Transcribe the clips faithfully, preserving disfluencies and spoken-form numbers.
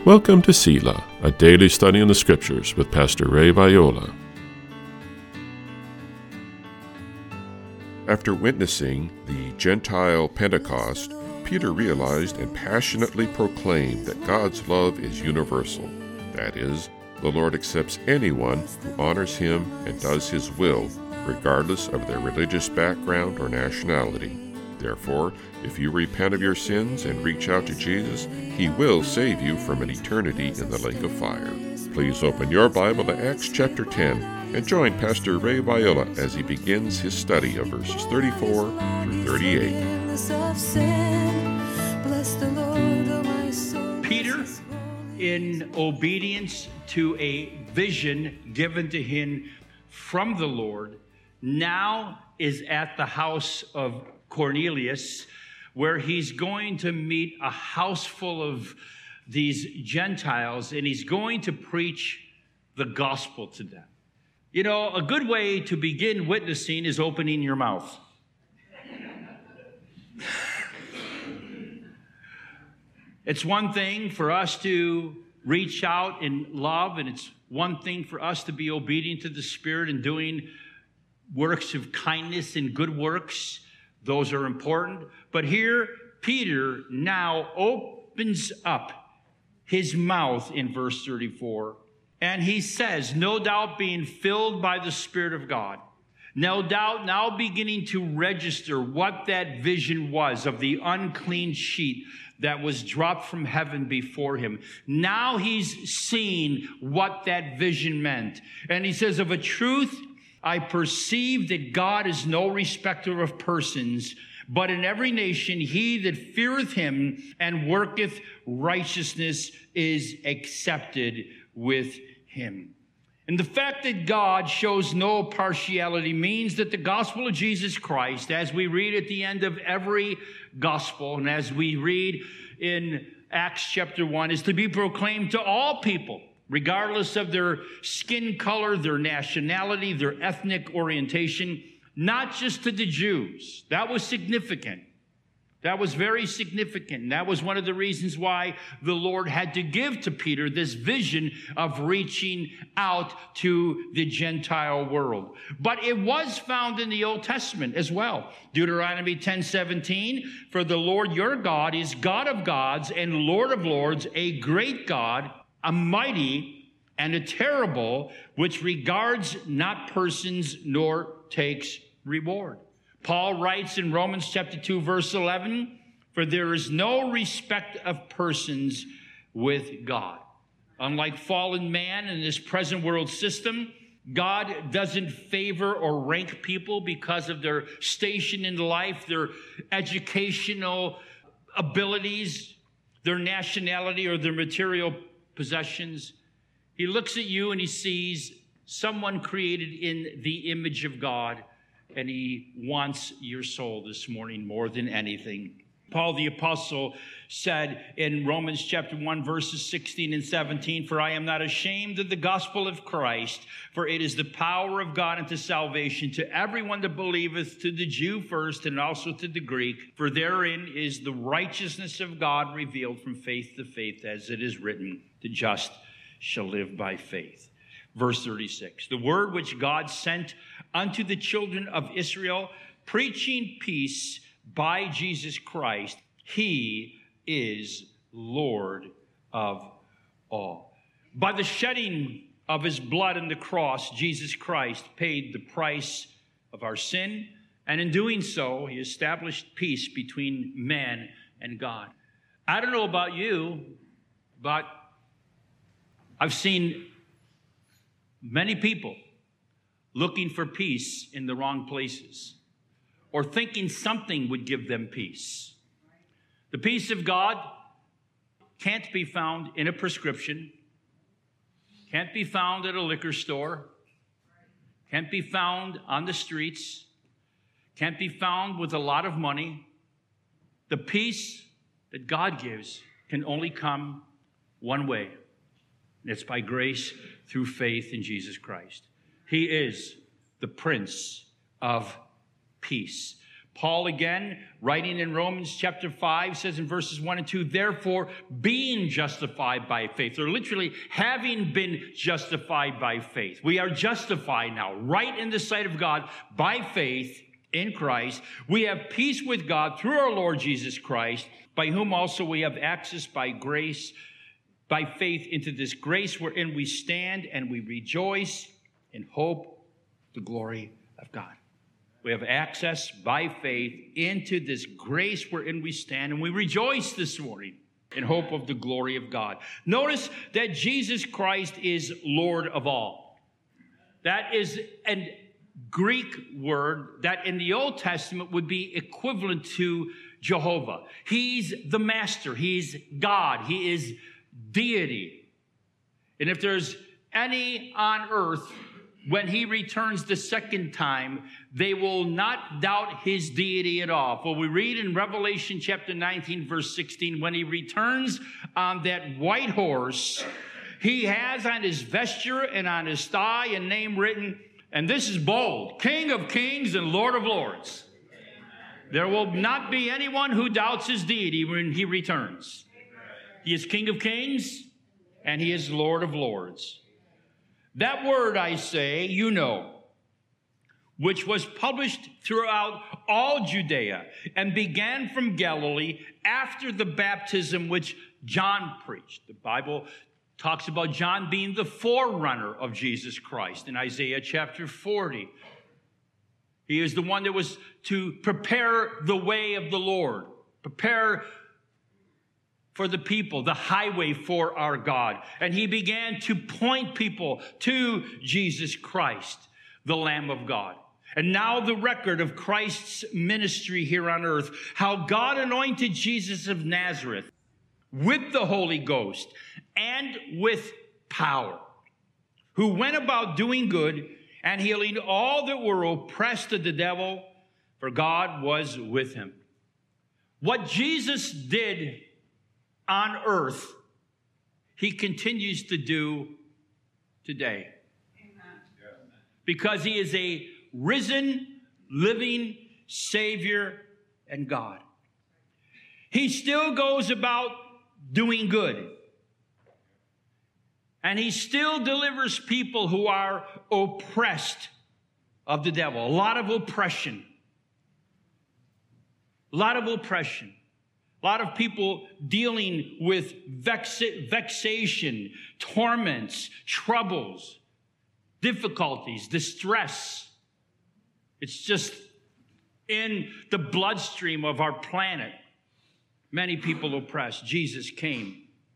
Welcome to Selah, a daily study in the Scriptures with Pastor Ray Viola. After witnessing the Gentile Pentecost, Peter realized and passionately proclaimed that God's love is universal. That is, the Lord accepts anyone who honors Him and does His will, regardless of their religious background or nationality. Therefore, if you repent of your sins and reach out to Jesus, He will save you from an eternity in the lake of fire. Please open your Bible to Acts chapter ten and join Pastor Ray Viola as he begins his study of verses thirty-four through thirty-eight. Peter, in obedience to a vision given to him from the Lord, now is at the house of Cornelius, where he's going to meet a house full of these Gentiles, and he's going to preach the gospel to them. You know, a good way to begin witnessing is opening your mouth. It's one thing for us to reach out in love, and it's one thing for us to be obedient to the Spirit and doing works of kindness and good works. Those are important. But here, Peter now opens up his mouth in verse thirty-four, and he says, no doubt being filled by the Spirit of God, no doubt now beginning to register what that vision was of the unclean sheet that was dropped from heaven before him. Now he's seeing what that vision meant. And he says, of a truth, I perceive that God is no respecter of persons, but in every nation he that feareth him and worketh righteousness is accepted with him. And the fact that God shows no partiality means that the gospel of Jesus Christ, as we read at the end of every gospel, and as we read in Acts chapter one, is to be proclaimed to all people, regardless of their skin color, their nationality, their ethnic orientation, not just to the Jews. That was significant. That was very significant. And that was one of the reasons why the Lord had to give to Peter this vision of reaching out to the Gentile world. But it was found in the Old Testament as well. Deuteronomy ten seventeen, for the Lord your God is God of gods and Lord of lords, a great God, a mighty and a terrible, which regards not persons nor takes reward. Paul writes in Romans chapter two, verse eleven, for there is no respect of persons with God. Unlike fallen man in this present world system, God doesn't favor or rank people because of their station in life, their educational abilities, their nationality, or their material possessions. He looks at you and he sees someone created in the image of God, and he wants your soul this morning more than anything. Paul the apostle said in Romans chapter one, verses sixteen and seventeen, for I am not ashamed of the gospel of Christ, for it is the power of God unto salvation to everyone that believeth, to the Jew first and also to the Greek. For therein is the righteousness of God revealed from faith to faith, as it is written, the just shall live by faith. Verse thirty-six, the word which God sent unto the children of Israel, preaching peace by Jesus Christ, he is Lord of all. By the shedding of his blood on the cross, Jesus Christ paid the price of our sin, and in doing so, he established peace between man and God. I don't know about you, but I've seen many people looking for peace in the wrong places, or thinking something would give them peace. The peace of God can't be found in a prescription, can't be found at a liquor store, can't be found on the streets, can't be found with a lot of money. The peace that God gives can only come one way, and it's by grace through faith in Jesus Christ. He is the Prince of Peace. Paul again, writing in Romans chapter five, says in verses one and two, therefore, being justified by faith, or literally having been justified by faith. We are justified now, right in the sight of God, by faith in Christ. We have peace with God through our Lord Jesus Christ, by whom also we have access by grace, by faith into this grace wherein we stand, and we rejoice in hope, the glory of God. We have access by faith into this grace wherein we stand, and we rejoice this morning in hope of the glory of God. Notice that Jesus Christ is Lord of all. That is a Greek word that in the Old Testament would be equivalent to Jehovah. He's the master. He's God. He is deity. And if there's any on earth, when he returns the second time, they will not doubt his deity at all. For we read in Revelation chapter nineteen, verse sixteen, when he returns on that white horse, he has on his vesture and on his thigh a name written, and this is bold, King of Kings and Lord of Lords. There will not be anyone who doubts his deity when he returns. He is King of Kings and he is Lord of Lords. That word, I say, you know, which was published throughout all Judea and began from Galilee after the baptism which John preached. The Bible talks about John being the forerunner of Jesus Christ in Isaiah chapter forty. He is the one that was to prepare the way of the Lord, prepare for the people, the highway for our God. And he began to point people to Jesus Christ, the Lamb of God. And now the record of Christ's ministry here on earth, how God anointed Jesus of Nazareth with the Holy Ghost and with power, who went about doing good and healing all that were oppressed of the devil, for God was with him. What Jesus did on earth, he continues to do today. Amen. Because he is a risen, living Savior and God. He still goes about doing good. And he still delivers people who are oppressed of the devil. A lot of oppression. A lot of oppression. A lot of people dealing with vex- vexation, torments, troubles, difficulties, distress. It's just in the bloodstream of our planet. Many people oppressed. Jesus came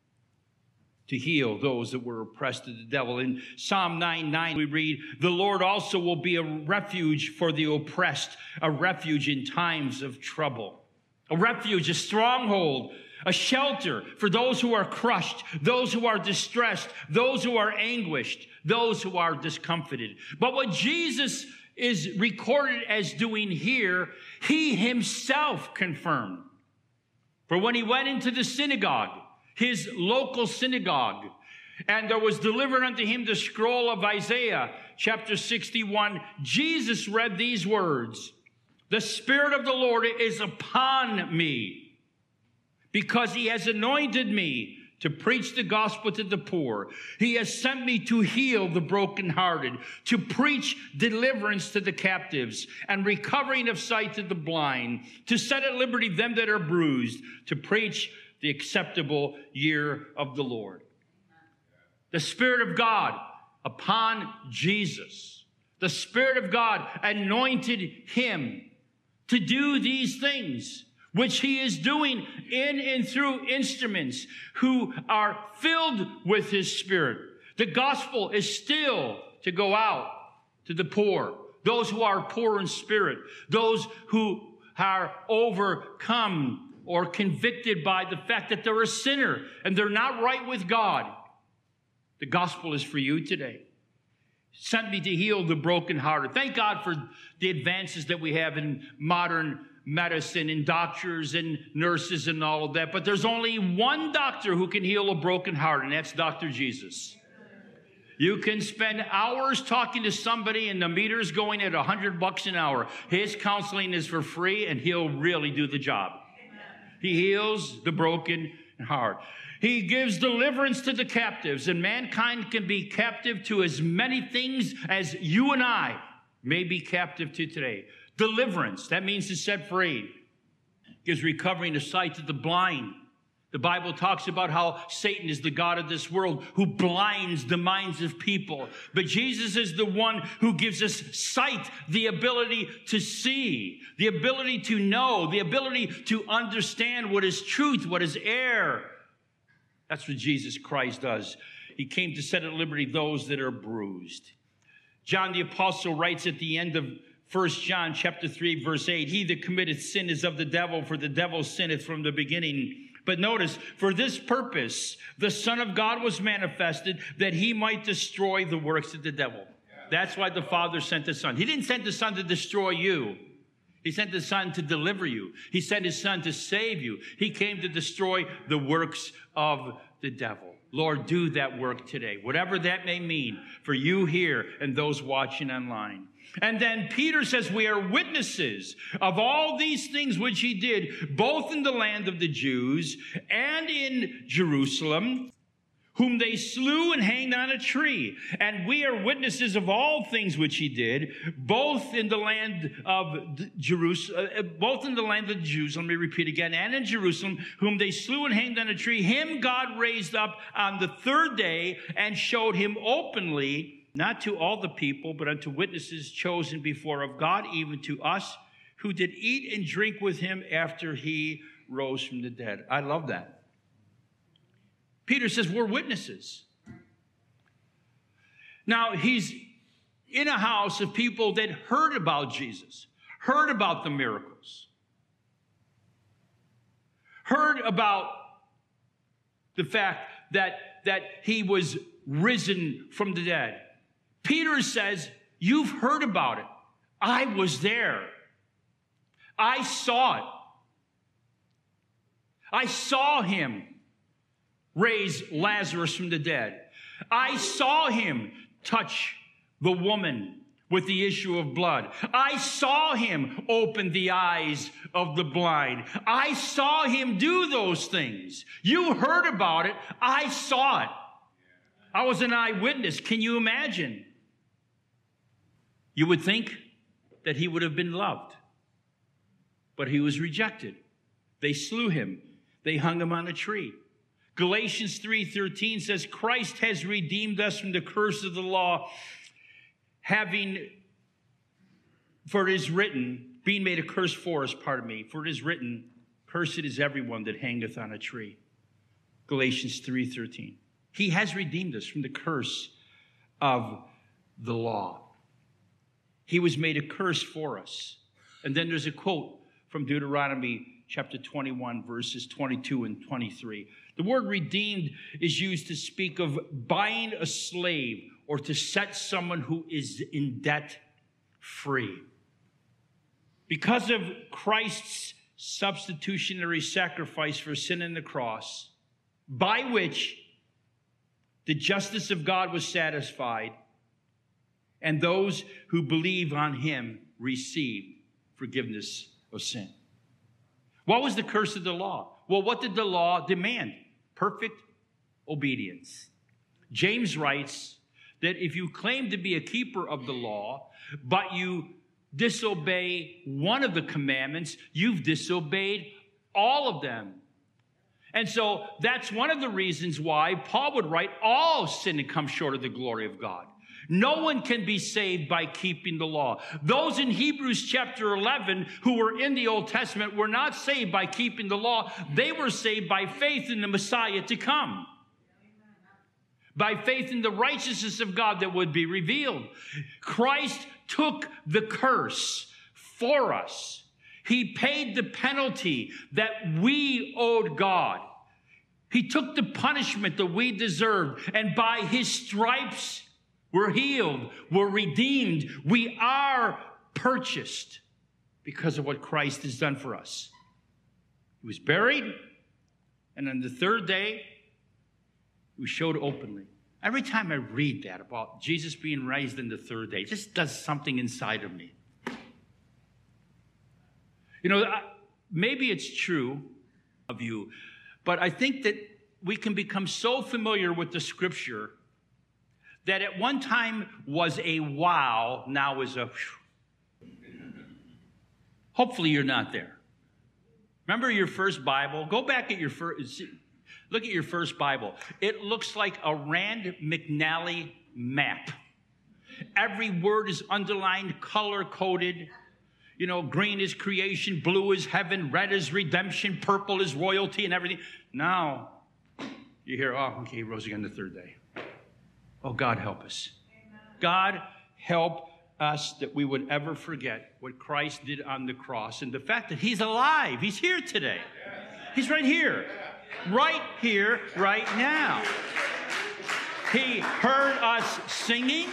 to heal those that were oppressed of the devil. In Psalm nine nine, we read, the Lord also will be a refuge for the oppressed, a refuge in times of trouble. A refuge, a stronghold, a shelter for those who are crushed, those who are distressed, those who are anguished, those who are discomfited. But what Jesus is recorded as doing here, he himself confirmed. For when he went into the synagogue, his local synagogue, and there was delivered unto him the scroll of Isaiah, chapter sixty-one, Jesus read these words, the Spirit of the Lord is upon me, because he has anointed me to preach the gospel to the poor. He has sent me to heal the brokenhearted, to preach deliverance to the captives, and recovering of sight to the blind, to set at liberty them that are bruised, to preach the acceptable year of the Lord. The Spirit of God upon Jesus. The Spirit of God anointed him to do these things, which he is doing in and through instruments who are filled with his Spirit. The gospel is still to go out to the poor, those who are poor in spirit, those who are overcome or convicted by the fact that they're a sinner and they're not right with God. The gospel is for you today. Sent me to heal the brokenhearted. Thank God for the advances that we have in modern medicine and doctors and nurses and all of that. But there's only one doctor who can heal a broken heart, and that's Doctor Jesus. You can spend hours talking to somebody and the meter's going at a hundred bucks an hour. His counseling is for free and he'll really do the job. He heals the broken heart. He gives deliverance to the captives, and mankind can be captive to as many things as you and I may be captive to today. Deliverance, that means to set free. Gives recovering the sight to the blind. The Bible talks about how Satan is the god of this world who blinds the minds of people. But Jesus is the one who gives us sight, the ability to see, the ability to know, the ability to understand what is truth, what is error. That's what Jesus Christ does. He came to set at liberty those that are bruised. John the Apostle writes at the end of First John chapter three, verse eight, he that committeth sin is of the devil, for the devil sinneth from the beginning. But notice, for this purpose, the Son of God was manifested, that he might destroy the works of the devil. That's why the Father sent the Son. He didn't send the Son to destroy you. He sent the Son to deliver you. He sent his Son to save you. He came to destroy the works of the devil. Lord, do that work today, whatever that may mean for you here and those watching online. And then Peter says we are witnesses of all these things which he did, both in the land of the Jews and in Jerusalem, whom they slew and hanged on a tree. And we are witnesses of all things which he did, both in the land of Jerusalem, both in the land of the Jews, let me repeat again, and in Jerusalem, whom they slew and hanged on a tree. Him God raised up on the third day and showed him openly, not to all the people, but unto witnesses chosen before of God, even to us, who did eat and drink with him after he rose from the dead. I love that. Peter says we're witnesses. Now, he's in a house of people that heard about Jesus, heard about the miracles, heard about the fact that, that he was risen from the dead. Peter says, you've heard about it. I was there. I saw it. I saw him raise Lazarus from the dead. I saw him touch the woman with the issue of blood. I saw him open the eyes of the blind. I saw him do those things. You heard about it. I saw it. I was an eyewitness. Can you imagine? You would think that he would have been loved, but he was rejected. They slew him. They hung him on a tree. Galatians three thirteen says, Christ has redeemed us from the curse of the law, having, for it is written, being made a curse for us, pardon me, for it is written, cursed is everyone that hangeth on a tree. Galatians three thirteen. He has redeemed us from the curse of the law. He was made a curse for us. And then there's a quote from Deuteronomy chapter twenty-one, verses twenty-two and twenty-three. The word redeemed is used to speak of buying a slave or to set someone who is in debt free. Because of Christ's substitutionary sacrifice for sin on the cross, by which the justice of God was satisfied, and those who believe on him receive forgiveness of sin. What was the curse of the law? Well, what did the law demand? Perfect obedience. James writes that if you claim to be a keeper of the law, but you disobey one of the commandments, you've disobeyed all of them. And so that's one of the reasons why Paul would write, all sin and come short of the glory of God. No one can be saved by keeping the law. Those in Hebrews chapter eleven who were in the Old Testament were not saved by keeping the law. They were saved by faith in the Messiah to come. By faith in the righteousness of God that would be revealed. Christ took the curse for us. He paid the penalty that we owed God. He took the punishment that we deserved. And by his stripes, we're healed, we're redeemed, we are purchased because of what Christ has done for us. He was buried, and on the third day, he was showed openly. Every time I read that about Jesus being raised in the third day, it just does something inside of me. You know, maybe it's true of you, but I think that we can become so familiar with the scripture that at one time was a wow, now is a whew. Hopefully you're not there. Remember your first Bible? Go back at your first, look at your first Bible. It looks like a Rand McNally map. Every word is underlined, color-coded. You know, green is creation, blue is heaven, red is redemption, purple is royalty and everything. Now, you hear, oh, okay, he rose again the third day. Oh, God help us. Amen. God help us that we would ever forget what Christ did on the cross and the fact that he's alive. He's here today. He's right here. Right here, right now. He heard us singing.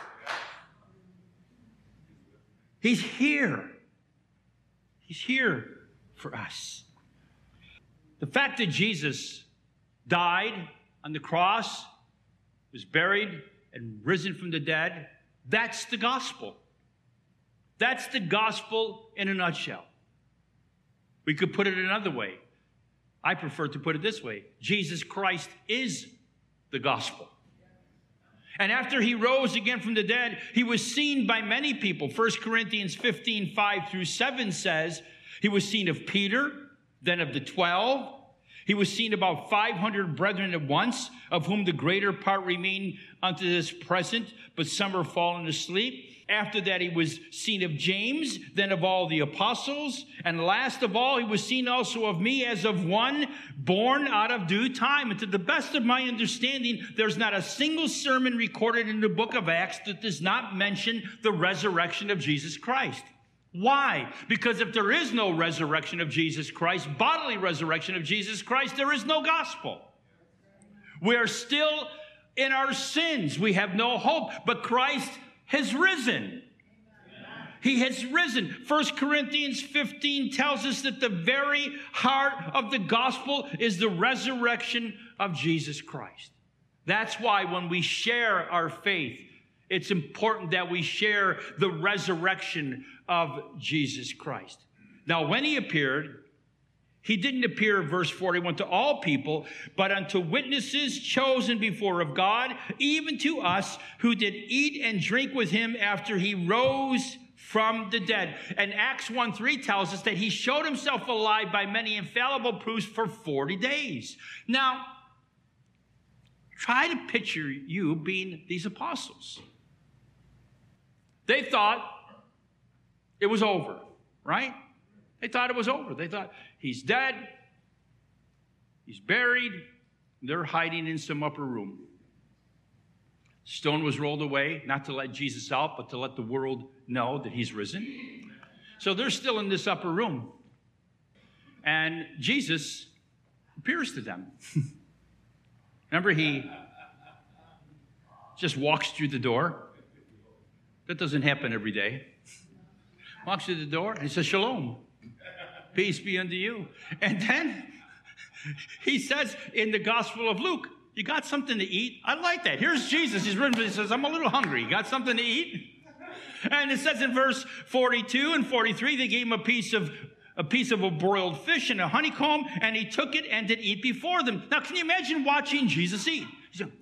He's here. He's here for us. The fact that Jesus died on the cross, was buried, and risen from the dead, that's the gospel. That's the gospel in a nutshell. We could put it another way. I prefer to put it this way. Jesus Christ is the gospel. And after he rose again from the dead, he was seen by many people. First Corinthians fifteen, five through seven says, he was seen of Peter, then of the twelve. He was seen about five hundred brethren at once, of whom the greater part remain unto this present, but some are fallen asleep. After that, he was seen of James, then of all the apostles. And last of all, he was seen also of me as of one born out of due time. And to the best of my understanding, there's not a single sermon recorded in the book of Acts that does not mention the resurrection of Jesus Christ. Why? Because if there is no resurrection of Jesus Christ, bodily resurrection of Jesus Christ, there is no gospel. We are still in our sins. We have no hope, but Christ has risen. He has risen. First Corinthians fifteen tells us that the very heart of the gospel is the resurrection of Jesus Christ. That's why when we share our faith, it's important that we share the resurrection of Jesus Christ. Now, when he appeared, he didn't appear, verse forty-one, to all people, but unto witnesses chosen before of God, even to us who did eat and drink with him after he rose from the dead. And Acts one three tells us that he showed himself alive by many infallible proofs for forty days. Now, try to picture you being these apostles. They thought it was over, right? They thought it was over. They thought, he's dead, he's buried, they're hiding in some upper room. Stone was rolled away, not to let Jesus out, but to let the world know that he's risen. So they're still in this upper room. And Jesus appears to them. Remember, he just walks through the door. That doesn't happen every day. Walks through the door and he says, shalom. Peace be unto you. And then he says in the Gospel of Luke, you got something to eat? I like that. Here's Jesus. He's written, he says, I'm a little hungry. You got something to eat? And it says in verse forty-two and forty-three, they gave him a piece of a piece of a broiled fish and a honeycomb, and he took it and did eat before them. Now, can you imagine watching Jesus eat? He's like,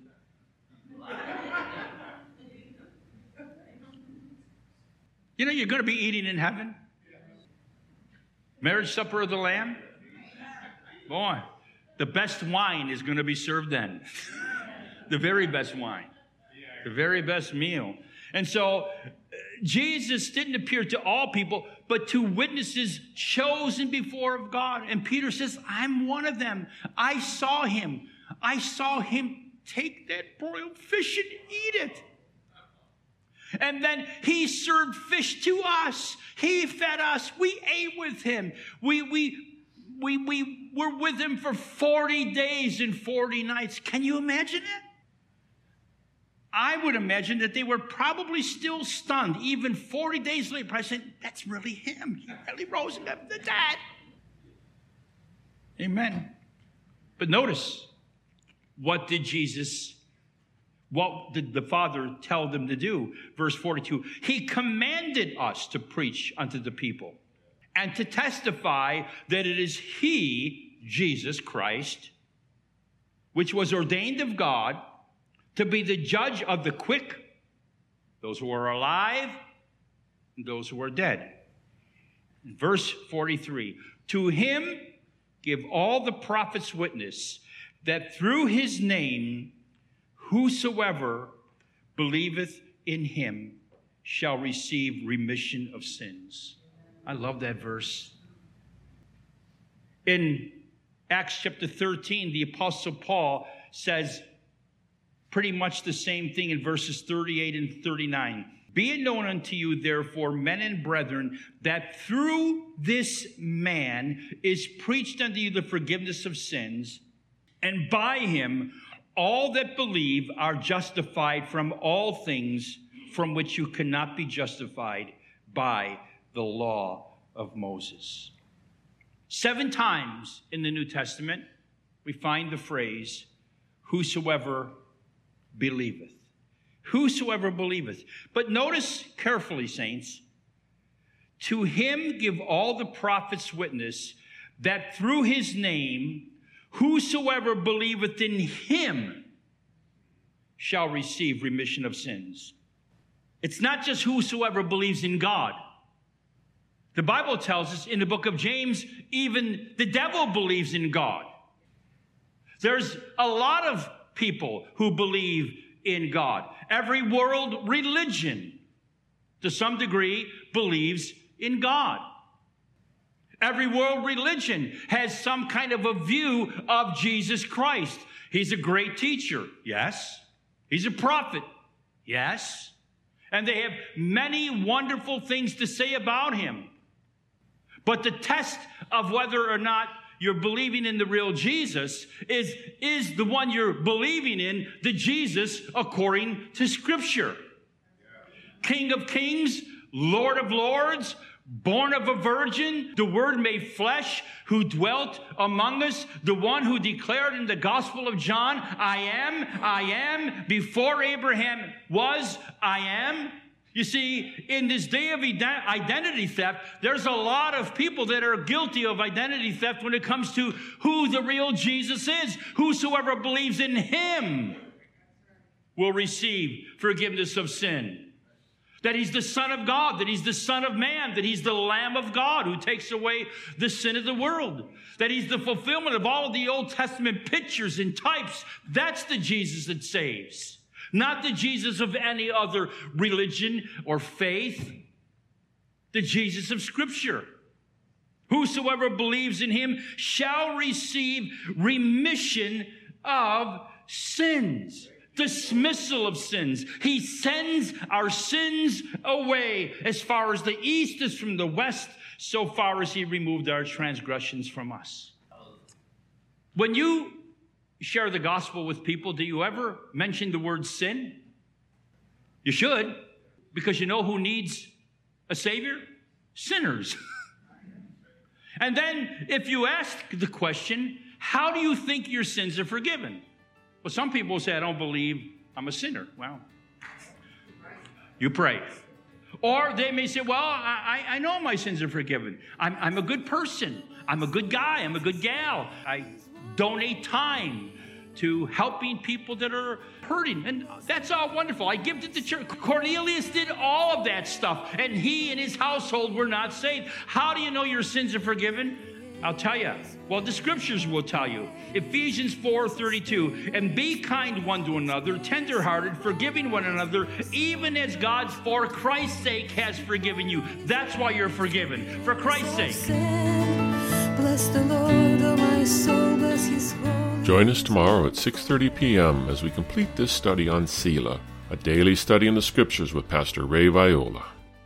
you know, you're going to be eating in heaven. Marriage supper of the Lamb. Boy, the best wine is going to be served then. The very best wine. The very best meal. And so Jesus didn't appear to all people, but to witnesses chosen before of God. And Peter says, I'm one of them. I saw him. I saw him take that broiled fish and eat it. And then he served fish to us. He fed us. We ate with him. We, we, we, we were with him for forty days and forty nights. Can you imagine it? I would imagine that they were probably still stunned, even forty days later. Probably saying, that's really him. He really rose from the dead. Amen. But notice, what did Jesus, What did the Father tell them to do? Verse forty-two, he commanded us to preach unto the people and to testify that it is he, Jesus Christ, which was ordained of God to be the judge of the quick, those who are alive, and those who are dead. Verse forty-three, to him give all the prophets witness that through his name whosoever believeth in him shall receive remission of sins. I love that verse. In Acts chapter thirteen, the Apostle Paul says pretty much the same thing in verses thirty-eight and thirty-nine. Be it known unto you, therefore, men and brethren, that through this man is preached unto you the forgiveness of sins, and by him all that believe are justified from all things from which you cannot be justified by the law of Moses. Seven times in the New Testament, we find the phrase, whosoever believeth. Whosoever believeth. But notice carefully, saints, to him give all the prophets witness that through his name whosoever believeth in him shall receive remission of sins. It's not just whosoever believes in God. The Bible tells us in the book of James, even the devil believes in God. There's a lot of people who believe in God. Every world religion, to some degree, believes in God. Every world religion has some kind of a view of Jesus Christ. He's a great teacher. Yes. He's a prophet. Yes. And they have many wonderful things to say about him. But the test of whether or not you're believing in the real Jesus is, is the one you're believing in, the Jesus according to Scripture. King of kings, Lord of lords, born of a virgin, the Word made flesh, who dwelt among us, the one who declared in the Gospel of John, I am, I am, before Abraham was, I am. You see, in this day of identity theft, there's a lot of people that are guilty of identity theft when it comes to who the real Jesus is. Whosoever believes in him will receive forgiveness of sin. That he's the Son of God, that he's the Son of Man, that he's the Lamb of God who takes away the sin of the world, that he's the fulfillment of all of the Old Testament pictures and types. That's the Jesus that saves, not the Jesus of any other religion or faith, the Jesus of Scripture. Whosoever believes in him shall receive remission of sins. Dismissal of sins. He sends our sins away. As far as the east is from the west, so far as he removed our transgressions from us. When you share the gospel with people, do you ever mention the word sin? You should, because you know who needs a Savior? Sinners. And then if you ask the question, how do you think your sins are forgiven? Well, some people say, I don't believe I'm a sinner. Well, you pray. Or they may say, well, I, I know my sins are forgiven. I'm, I'm a good person. I'm a good guy. I'm a good gal. I donate time to helping people that are hurting. And that's all wonderful. I give to the church. Cornelius did all of that stuff, and he and his household were not saved. How do you know your sins are forgiven? I'll tell you. Well, the Scriptures will tell you. Ephesians four thirty-two, and be kind one to another, tenderhearted, forgiving one another, even as God, for Christ's sake, has forgiven you. That's why you're forgiven. For Christ's sake. Bless the Lord, oh my soul, bless his holy. Join us tomorrow at six thirty p.m. as we complete this study on Selah, a daily study in the Scriptures with Pastor Ray Viola.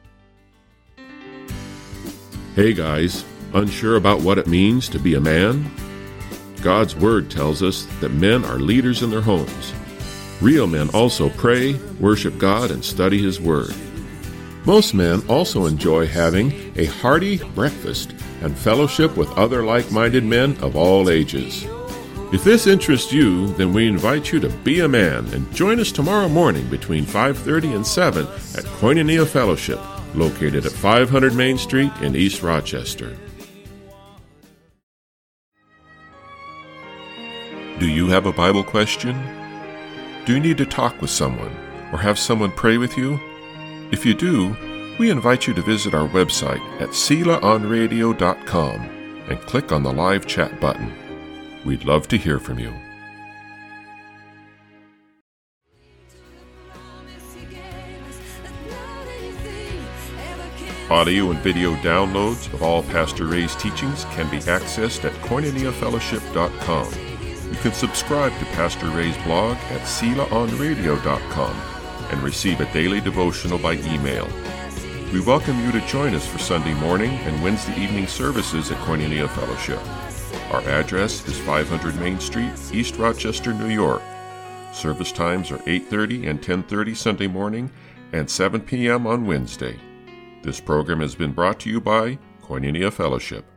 Hey guys. Unsure about what it means to be a man? God's Word tells us that men are leaders in their homes. Real men also pray, worship God, and study His Word. Most men also enjoy having a hearty breakfast and fellowship with other like-minded men of all ages. If this interests you, then we invite you to be a man and join us tomorrow morning between five thirty and seven at Koinonia Fellowship, located at five hundred Main Street in East Rochester. Do you have a Bible question? Do you need to talk with someone or have someone pray with you? If you do, we invite you to visit our website at sela on radio dot com and click on the live chat button. We'd love to hear from you. Audio and video downloads of all Pastor Ray's teachings can be accessed at koinonia fellowship dot com. You can subscribe to Pastor Ray's blog at sela on radio dot com and receive a daily devotional by email. We welcome you to join us for Sunday morning and Wednesday evening services at Koinonia Fellowship. Our address is five hundred Main Street, East Rochester, New York. Service times are eight thirty and ten thirty Sunday morning and seven p.m. on Wednesday. This program has been brought to you by Koinonia Fellowship.